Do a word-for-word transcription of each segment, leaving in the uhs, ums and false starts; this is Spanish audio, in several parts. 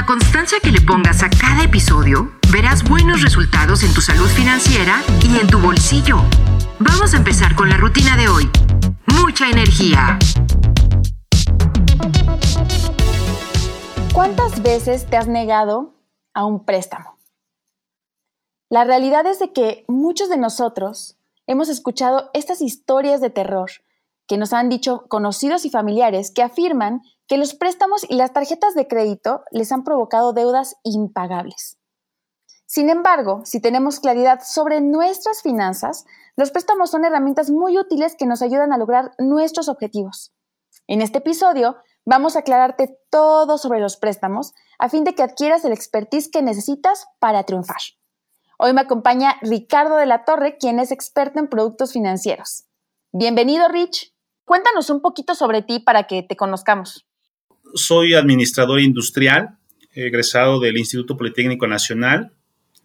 la constancia que le pongas a cada episodio, verás buenos resultados en tu salud financiera y en tu bolsillo. Vamos a empezar con la rutina de hoy. Mucha energía. ¿Cuántas veces te has negado a un préstamo? La realidad es de que muchos de nosotros hemos escuchado estas historias de terror que nos han dicho conocidos y familiares que afirman que los préstamos y las tarjetas de crédito les han provocado deudas impagables. Sin embargo, si tenemos claridad sobre nuestras finanzas, los préstamos son herramientas muy útiles que nos ayudan a lograr nuestros objetivos. En este episodio, vamos a aclararte todo sobre los préstamos a fin de que adquieras el expertise que necesitas para triunfar. Hoy me acompaña Ricardo de la Torre, quien es experto en productos financieros. Bienvenido, Rich. Cuéntanos un poquito sobre ti para que te conozcamos. Soy administrador industrial, egresado del Instituto Politécnico Nacional.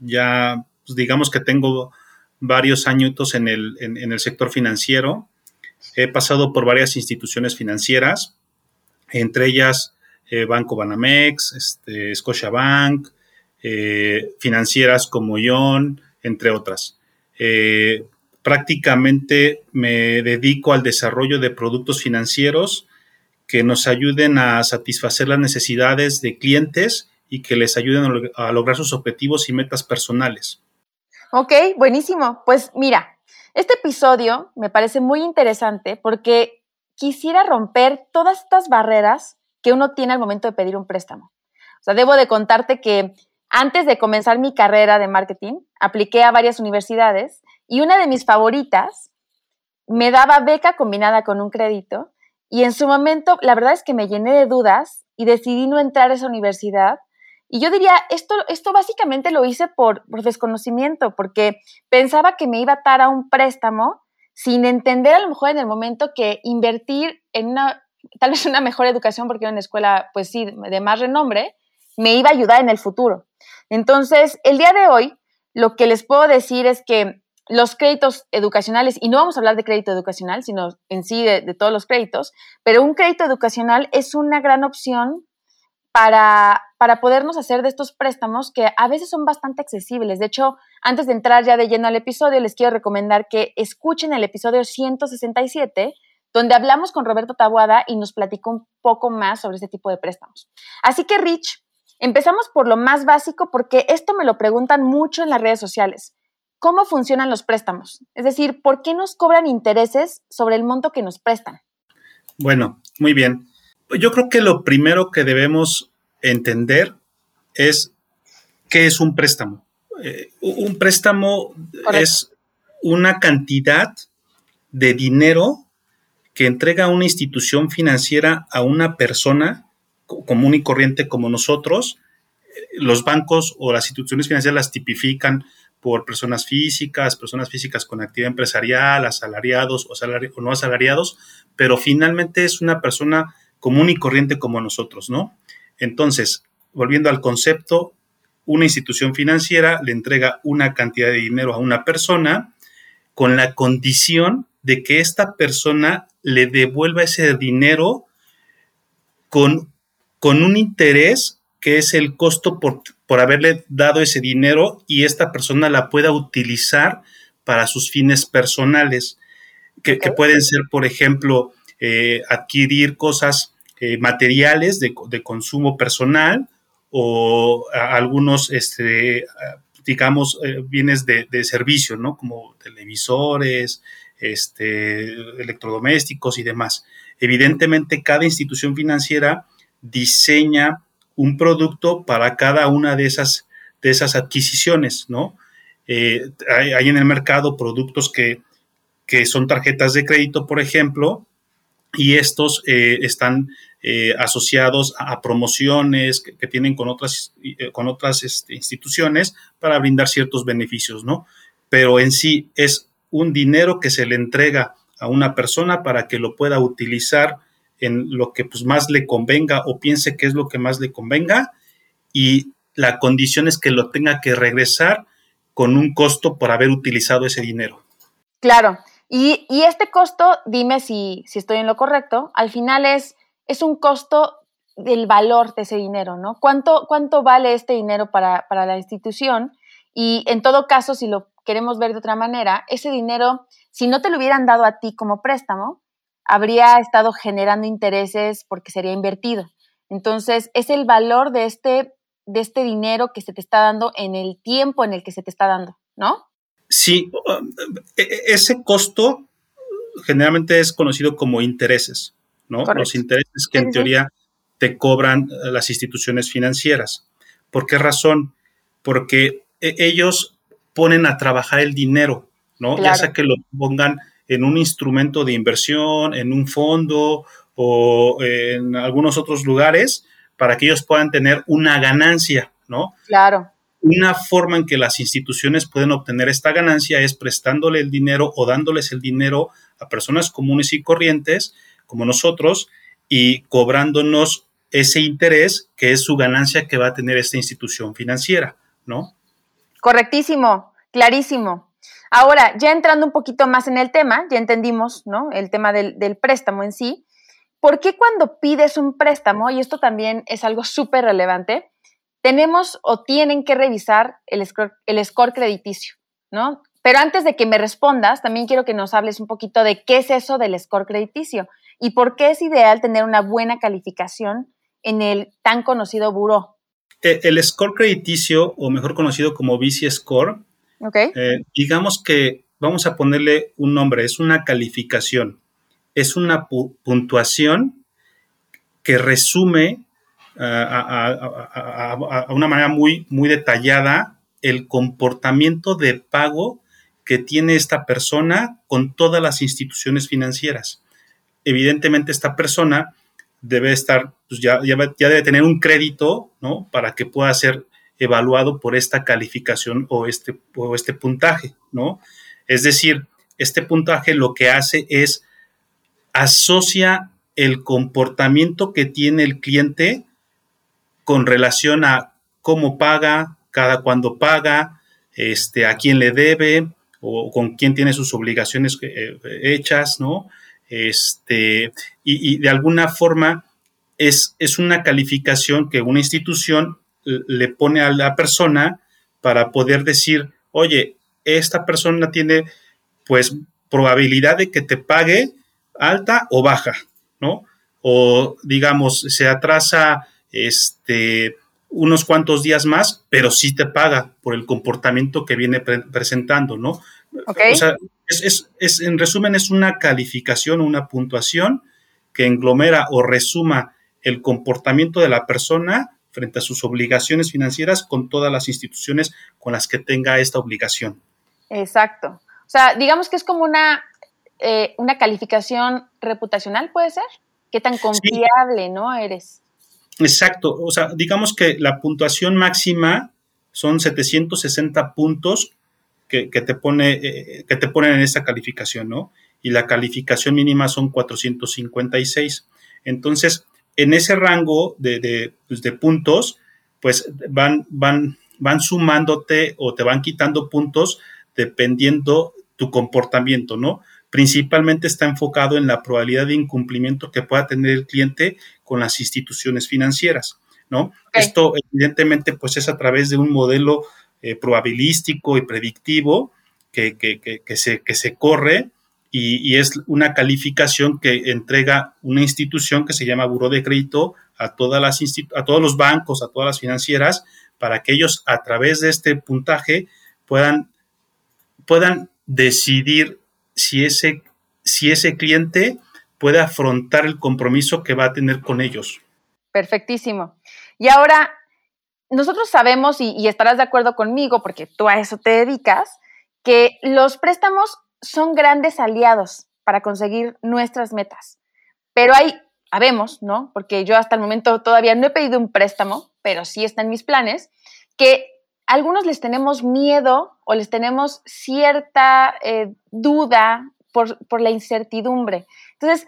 Ya, pues digamos que tengo varios añitos en el, en, en el sector financiero. He pasado por varias instituciones financieras, entre ellas eh, Banco Banamex, este, Scotiabank, eh, financieras como Ion, entre otras. Eh, prácticamente me dedico al desarrollo de productos financieros que nos ayuden a satisfacer las necesidades de clientes y que les ayuden a lograr sus objetivos y metas personales. Ok, buenísimo. Pues mira, este episodio me parece muy interesante porque quisiera romper todas estas barreras que uno tiene al momento de pedir un préstamo. O sea, debo de contarte que antes de comenzar mi carrera de marketing, apliqué a varias universidades y una de mis favoritas me daba beca combinada con un crédito y en su momento la verdad es que me llené de dudas y decidí no entrar a esa universidad. Y yo diría, esto, esto básicamente lo hice por, por desconocimiento, porque pensaba que me iba a atar a un préstamo sin entender a lo mejor en el momento que invertir en una, tal vez una mejor educación, porque era una escuela, pues sí, de más renombre, me iba a ayudar en el futuro. Entonces, el día de hoy, lo que les puedo decir es que los créditos educacionales, y no vamos a hablar de crédito educacional, sino en sí de, de todos los créditos, pero un crédito educacional es una gran opción Para, para podernos hacer de estos préstamos que a veces son bastante accesibles. De hecho, antes de entrar ya de lleno al episodio, les quiero recomendar que escuchen el episodio ciento sesenta y siete, donde hablamos con Roberto Taboada y nos platicó un poco más sobre este tipo de préstamos. Así que, Rich, empezamos por lo más básico porque esto me lo preguntan mucho en las redes sociales. ¿Cómo funcionan los préstamos? Es decir, ¿por qué nos cobran intereses sobre el monto que nos prestan? Bueno, muy bien. Yo creo que lo primero que debemos entender es qué es un préstamo. Eh, un préstamo Correcto. Es una cantidad de dinero que entrega una institución financiera a una persona común y corriente como nosotros. Los bancos o las instituciones financieras las tipifican por personas físicas, personas físicas con actividad empresarial, asalariados o, salari- o no asalariados, pero finalmente es una persona común y corriente como nosotros, ¿no? Entonces, volviendo al concepto, una institución financiera le entrega una cantidad de dinero a una persona con la condición de que esta persona le devuelva ese dinero con, con un interés que es el costo por, por haberle dado ese dinero y esta persona la pueda utilizar para sus fines personales, que, okay. que pueden ser, por ejemplo, Eh, adquirir cosas eh, materiales de, de consumo personal o a, algunos, este, digamos, eh, bienes de, de servicio, ¿no? Como televisores, este, electrodomésticos y demás. Evidentemente, cada institución financiera diseña un producto para cada una de esas, de esas adquisiciones, ¿no? Eh, hay, hay en el mercado productos que, que son tarjetas de crédito, por ejemplo, y estos eh, están eh, asociados a, a promociones que, que tienen con otras, eh, con otras este, instituciones para brindar ciertos beneficios, ¿no? Pero en sí es un dinero que se le entrega a una persona para que lo pueda utilizar en lo que pues, más le convenga o piense que es lo que más le convenga, y la condición es que lo tenga que regresar con un costo por haber utilizado ese dinero. Claro. Y, y este costo, dime si, si estoy en lo correcto, al final es, es un costo del valor de ese dinero, ¿no? ¿Cuánto, cuánto vale este dinero para, para la institución? Y en todo caso, si lo queremos ver de otra manera, ese dinero, si no te lo hubieran dado a ti como préstamo, habría estado generando intereses porque sería invertido. Entonces, es el valor de este, de este dinero que se te está dando en el tiempo en el que se te está dando, ¿no? Sí, ese costo generalmente es conocido como intereses, ¿no? Correcto. Los intereses que en teoría te cobran las instituciones financieras. ¿Por qué razón? Porque ellos ponen a trabajar el dinero, ¿no? Claro. Ya sea que lo pongan en un instrumento de inversión, en un fondo o en algunos otros lugares para que ellos puedan tener una ganancia, ¿no? Claro. Una forma en que las instituciones pueden obtener esta ganancia es prestándole el dinero o dándoles el dinero a personas comunes y corrientes como nosotros y cobrándonos ese interés que es su ganancia que va a tener esta institución financiera, ¿no? Correctísimo, clarísimo. Ahora, ya entrando un poquito más en el tema, ya entendimos, ¿no? El tema del, del préstamo en sí. ¿Por qué cuando pides un préstamo, y esto también es algo súper relevante, tenemos o tienen que revisar el score, el score crediticio, ¿no? Pero antes de que me respondas, también quiero que nos hables un poquito de qué es eso del score crediticio y por qué es ideal tener una buena calificación en el tan conocido buró. El score crediticio, o mejor conocido como V C Score, okay. eh, digamos que vamos a ponerle un nombre, es una calificación, es una pu- puntuación que resume uh, a, a, a, a, a una manera muy, muy detallada el comportamiento de pago que tiene esta persona con todas las instituciones financieras. Evidentemente, esta persona debe estar, pues ya, ya, ya debe tener un crédito, ¿no? Para que pueda ser evaluado por esta calificación o este, o este puntaje, ¿no? Es decir, este puntaje lo que hace es asocia el comportamiento que tiene el cliente con relación a cómo paga, cada cuándo paga, este, a quién le debe o con quién tiene sus obligaciones eh, hechas, ¿no? Este, y, y de alguna forma es, es una calificación que una institución le pone a la persona para poder decir, oye, esta persona tiene pues probabilidad de que te pague alta o baja, ¿no? O digamos, se atrasa este, unos cuantos días más, pero sí te paga por el comportamiento que viene pre- presentando, ¿no? Okay. O sea, es, es, es, en resumen, es una calificación, una puntuación que englomera o resuma el comportamiento de la persona frente a sus obligaciones financieras con todas las instituciones con las que tenga esta obligación. Exacto. O sea, digamos que es como una, eh, una calificación reputacional, ¿puede ser? ¿Qué tan confiable, sí, no eres? Exacto. O sea, digamos que la puntuación máxima son setecientos sesenta puntos que, que, te pone, eh, que te ponen en esta calificación, ¿no? Y la calificación mínima son cuatrocientos cincuenta y seis. Entonces, en ese rango de, de, pues de puntos, pues van, van, van sumándote o te van quitando puntos dependiendo tu comportamiento, ¿no? Principalmente está enfocado en la probabilidad de incumplimiento que pueda tener el cliente con las instituciones financieras, ¿no? Okay. Esto, evidentemente, pues es a través de un modelo eh, probabilístico y predictivo que, que, que, que, se, que se corre y, y es una calificación que entrega una institución que se llama Buró de Crédito a, todas las institu- a todos los bancos, a todas las financieras, para que ellos, a través de este puntaje, puedan puedan decidir si ese, si ese cliente puede afrontar el compromiso que va a tener con ellos. Perfectísimo. Y ahora, nosotros sabemos, y, y estarás de acuerdo conmigo, porque tú a eso te dedicas, que los préstamos son grandes aliados para conseguir nuestras metas. Pero hay, sabemos, ¿no? Porque yo hasta el momento todavía no he pedido un préstamo, pero sí está en mis planes, que algunos les tenemos miedo o les tenemos cierta eh, duda por, por la incertidumbre. Entonces,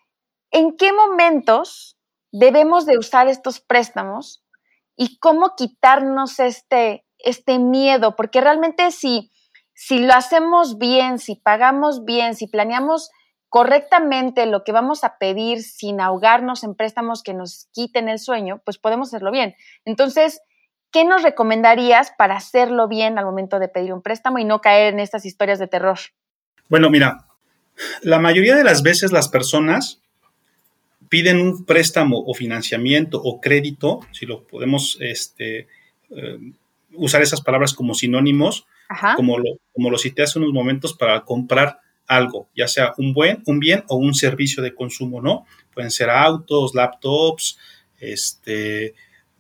¿en qué momentos debemos de usar estos préstamos y cómo quitarnos este, este miedo? Porque realmente si, si lo hacemos bien, si pagamos bien, si planeamos correctamente lo que vamos a pedir sin ahogarnos en préstamos que nos quiten el sueño, pues podemos hacerlo bien. Entonces, ¿qué nos recomendarías para hacerlo bien al momento de pedir un préstamo y no caer en estas historias de terror? Bueno, mira, la mayoría de las veces las personas piden un préstamo o financiamiento o crédito, si lo podemos este, eh, usar esas palabras como sinónimos, como lo, como lo cité hace unos momentos, para comprar algo, ya sea un buen, un bien o un servicio de consumo, ¿no? Pueden ser autos, laptops, este,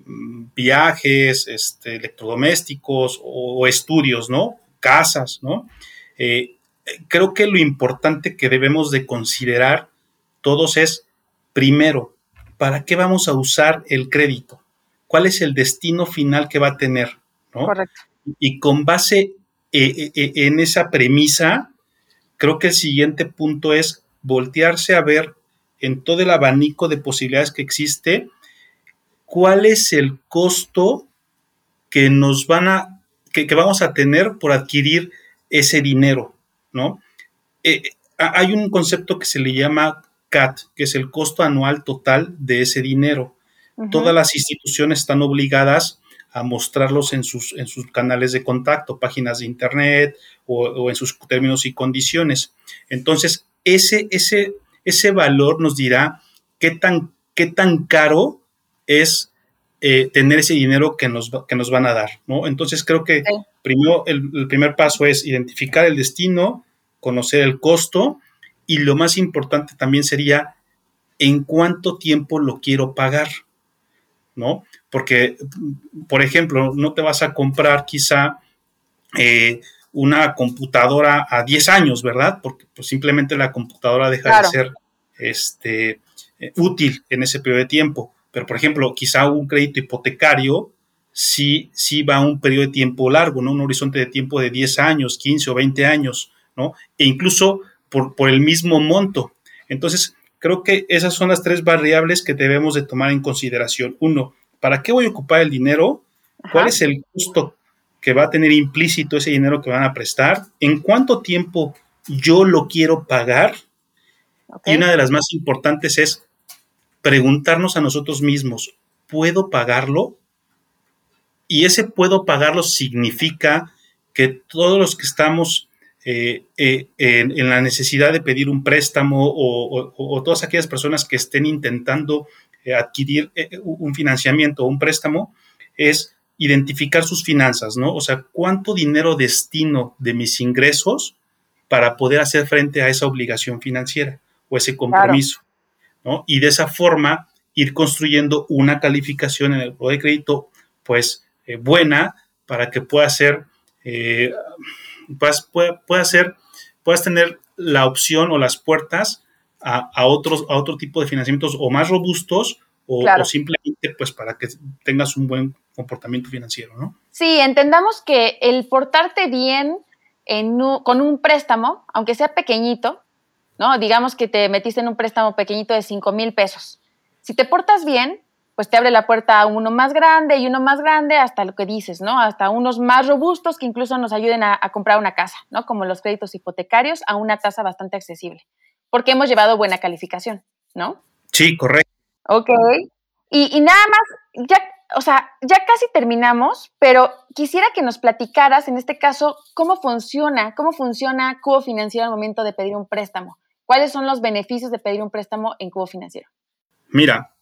viajes, este, electrodomésticos o, o estudios, ¿no? Casas, ¿no? Eh, creo que lo importante que debemos de considerar todos es, primero, ¿para qué vamos a usar el crédito? ¿Cuál es el destino final que va a tener? ¿No? Correcto. Y con base eh, eh, en esa premisa, creo que el siguiente punto es voltearse a ver en todo el abanico de posibilidades que existe, cuál es el costo que nos van a, que, que vamos a tener por adquirir ese dinero, ¿no? Eh, hay un concepto que se le llama C A T, que es el costo anual total de ese dinero. Uh-huh. Todas las instituciones están obligadas a mostrarlos en sus, en sus canales de contacto, páginas de internet o, o en sus términos y condiciones. Entonces, ese, ese, ese valor nos dirá qué tan, qué tan caro es eh, tener ese dinero que nos, que nos van a dar, ¿no? Entonces, creo que sí. primero, el, el primer paso es identificar el destino, conocer el costo, y lo más importante también sería en cuánto tiempo lo quiero pagar, ¿no? Porque, por ejemplo, no te vas a comprar quizá eh, una computadora a diez años, ¿verdad? Porque pues, simplemente la computadora deja claro. de ser este, eh, útil en ese periodo de tiempo. Pero, por ejemplo, quizá un crédito hipotecario sí, sí va a un periodo de tiempo largo, ¿no? Un horizonte de tiempo de diez años, quince o veinte años, ¿no? E incluso por, por el mismo monto. Entonces, creo que esas son las tres variables que debemos de tomar en consideración. Uno, ¿para qué voy a ocupar el dinero? ¿Cuál Ajá. es el costo que va a tener implícito ese dinero que van a prestar? ¿En cuánto tiempo yo lo quiero pagar? Okay. Y una de las más importantes es preguntarnos a nosotros mismos, ¿puedo pagarlo? Y ese puedo pagarlo significa que todos los que estamos eh, eh, en, en la necesidad de pedir un préstamo o, o, o todas aquellas personas que estén intentando eh, adquirir eh, un financiamiento o un préstamo, es identificar sus finanzas, ¿no? O sea, ¿cuánto dinero destino de mis ingresos para poder hacer frente a esa obligación financiera o ese compromiso? Claro. ¿No? Y de esa forma ir construyendo una calificación en el buro de crédito, pues, eh, buena para que pueda ser, eh, puedas, pueda, pueda ser, puedas tener la opción o las puertas a, a, otros, a otro tipo de financiamientos o más robustos o, claro. o simplemente, pues, para que tengas un buen comportamiento financiero, ¿no? Sí, entendamos que el portarte bien en un, con un préstamo, aunque sea pequeñito, ¿no? Digamos que te metiste en un préstamo pequeñito de cinco mil pesos. Si te portas bien, pues te abre la puerta a uno más grande y uno más grande hasta lo que dices, ¿no? Hasta unos más robustos que incluso nos ayuden a, a comprar una casa, ¿no? Como los créditos hipotecarios a una tasa bastante accesible, porque hemos llevado buena calificación, ¿no? Sí, correcto. Ok. Y, y nada más, ya, o sea, ya casi terminamos, pero quisiera que nos platicaras, en este caso, cómo funciona, cómo funciona Cubo Financiero al momento de pedir un préstamo. ¿Cuáles son los beneficios de pedir un préstamo en Cubo Financiero? Mira,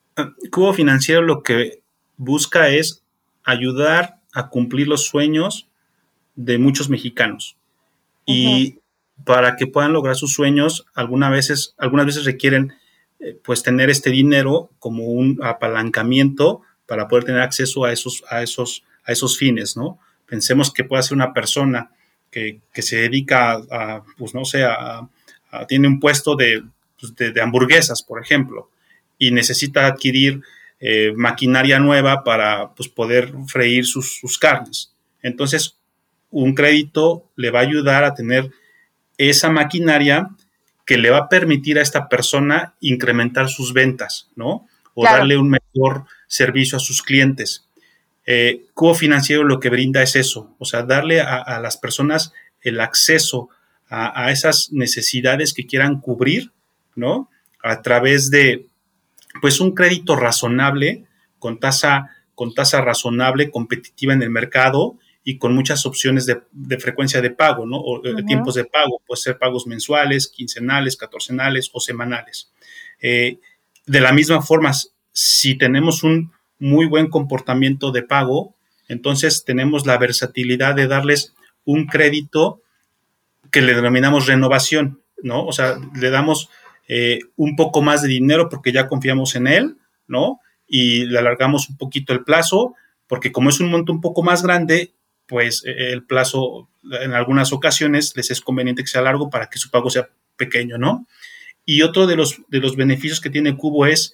Cubo Financiero lo que busca es ayudar a cumplir los sueños de muchos mexicanos. Uh-huh. Y para que puedan lograr sus sueños, algunas veces, algunas veces requieren eh, pues tener este dinero como un apalancamiento para poder tener acceso a esos, a esos, a esos fines, ¿no? Pensemos que puede ser una persona que, que se dedica a, a, pues no sé, a, a, tiene un puesto de, pues de, de hamburguesas, por ejemplo, y necesita adquirir eh, maquinaria nueva para pues, poder freír sus, sus carnes. Entonces, un crédito le va a ayudar a tener esa maquinaria que le va a permitir a esta persona incrementar sus ventas, ¿no? O claro. darle un mejor servicio a sus clientes. Eh, Cubo Financiero lo que brinda es eso, o sea, darle a, a las personas el acceso a, a esas necesidades que quieran cubrir, ¿no? A través de, pues, un crédito razonable, con tasa, con tasa razonable, competitiva en el mercado y con muchas opciones de, de frecuencia de pago, ¿no? O uh-huh. tiempos de pago, puede ser pagos mensuales, quincenales, catorcenales o semanales. Eh, de la misma forma, si tenemos un muy buen comportamiento de pago, entonces tenemos la versatilidad de darles un crédito que le denominamos renovación, ¿no? O sea, le damos eh, un poco más de dinero porque ya confiamos en él, ¿no? Y le alargamos un poquito el plazo, porque como es un monto un poco más grande, pues eh, el plazo en algunas ocasiones les es conveniente que sea largo para que su pago sea pequeño, ¿no? Y otro de los, de los beneficios que tiene Cubo es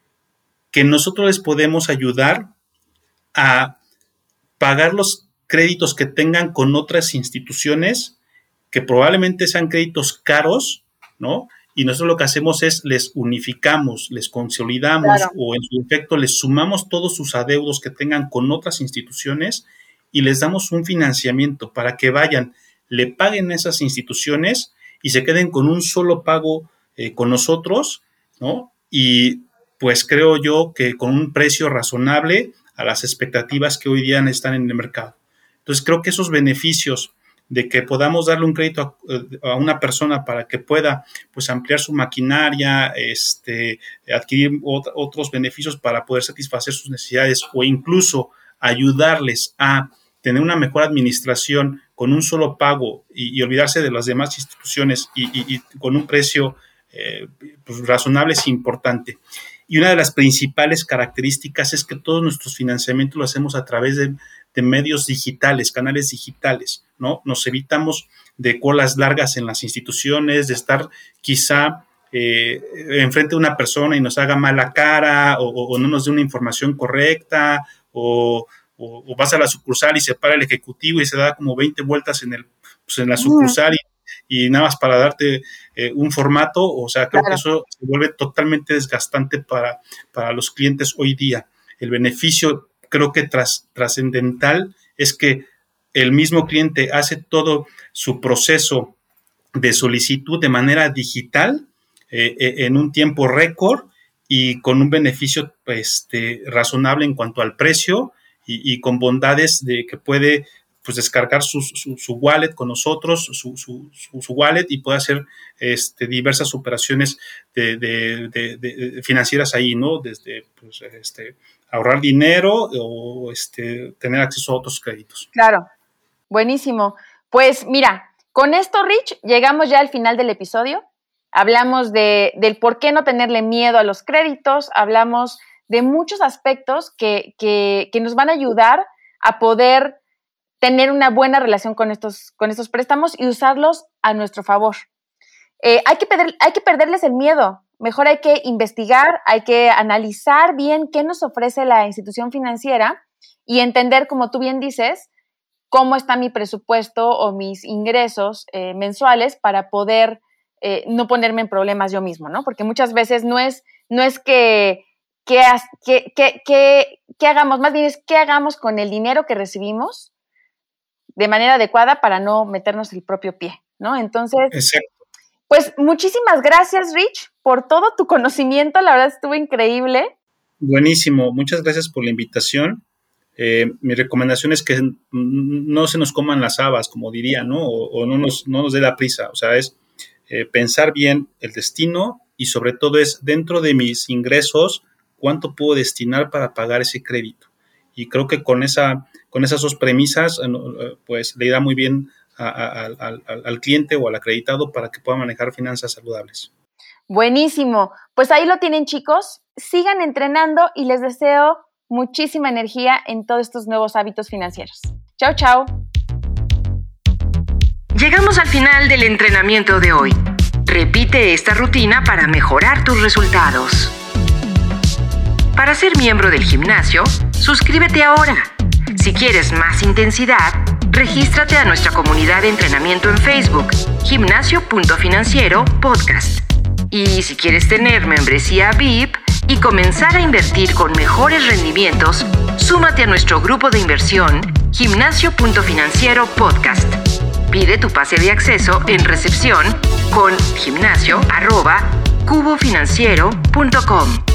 que nosotros les podemos ayudar a pagar los créditos que tengan con otras instituciones que probablemente sean créditos caros, ¿no? Y nosotros lo que hacemos es les unificamos, les consolidamos claro. o en su efecto les sumamos todos sus adeudos que tengan con otras instituciones y les damos un financiamiento para que vayan, le paguen a esas instituciones y se queden con un solo pago eh, con nosotros, ¿no? Y pues creo yo que con un precio razonable a las expectativas que hoy día están en el mercado. Entonces creo que esos beneficios de que podamos darle un crédito a, a una persona para que pueda pues ampliar su maquinaria, este, adquirir ot- otros beneficios para poder satisfacer sus necesidades o incluso ayudarles a tener una mejor administración con un solo pago y, y olvidarse de las demás instituciones y, y, y con un precio eh, pues razonable es importante. Y una de las principales características es que todos nuestros financiamientos lo hacemos a través de, de medios digitales, canales digitales, ¿no? Nos evitamos de colas largas en las instituciones, de estar quizá eh, enfrente de una persona y nos haga mala cara o, o, o no nos dé una información correcta o, o, o vas a la sucursal y se para el ejecutivo y se da como veinte vueltas en, el, pues en la sucursal y y nada más para darte eh, un formato, o sea, creo claro. que eso se vuelve totalmente desgastante para, para los clientes hoy día. El beneficio, creo que tras, trascendental, es que el mismo cliente hace todo su proceso de solicitud de manera digital, eh, eh, en un tiempo récord y con un beneficio este, razonable en cuanto al precio y, y con bondades de que puede pues descargar su, su, su wallet con nosotros, su, su, su, su wallet y puede hacer este, diversas operaciones de, de, de, de financieras ahí, ¿no? Desde pues, este, ahorrar dinero o este, tener acceso a otros créditos. Claro, buenísimo. Pues mira, con esto, Rich, llegamos ya al final del episodio. Hablamos de, del por qué no tenerle miedo a los créditos, hablamos de muchos aspectos que, que, que nos van a ayudar a poder tener una buena relación con estos, con estos préstamos y usarlos a nuestro favor. Eh, hay que perder, hay que perderles el miedo. Mejor hay que investigar, hay que analizar bien qué nos ofrece la institución financiera y entender, como tú bien dices, cómo está mi presupuesto o mis ingresos eh, mensuales para poder eh, no ponerme en problemas yo mismo, ¿no? Porque muchas veces no es, no es que, que, que, que, que, que hagamos, más bien es qué hagamos con el dinero que recibimos de manera adecuada para no meternos el propio pie, ¿no? Entonces, exacto. Pues muchísimas gracias, Rich, por todo tu conocimiento, la verdad estuvo increíble. Buenísimo, muchas gracias por la invitación. Eh, mi recomendación es que no se nos coman las habas, como diría, ¿no? O, o no, nos, no nos dé la prisa, o sea, es eh, pensar bien el destino y sobre todo es dentro de mis ingresos, cuánto puedo destinar para pagar ese crédito. Y creo que con esa, con esas dos premisas, pues le irá muy bien a, a, a, al, al cliente o al acreditado para que pueda manejar finanzas saludables. Buenísimo. Pues ahí lo tienen, chicos. Sigan entrenando y les deseo muchísima energía en todos estos nuevos hábitos financieros. Chao, chao. Llegamos al final del entrenamiento de hoy. Repite esta rutina para mejorar tus resultados. Para ser miembro del gimnasio, suscríbete ahora. Si quieres más intensidad, regístrate a nuestra comunidad de entrenamiento en Facebook, Gimnasio punto Financiero Podcast. Y si quieres tener membresía V I P y comenzar a invertir con mejores rendimientos, súmate a nuestro grupo de inversión, Gimnasio punto Financiero Podcast. Pide tu pase de acceso en recepción con gimnasio arroba cubofinanciero punto com.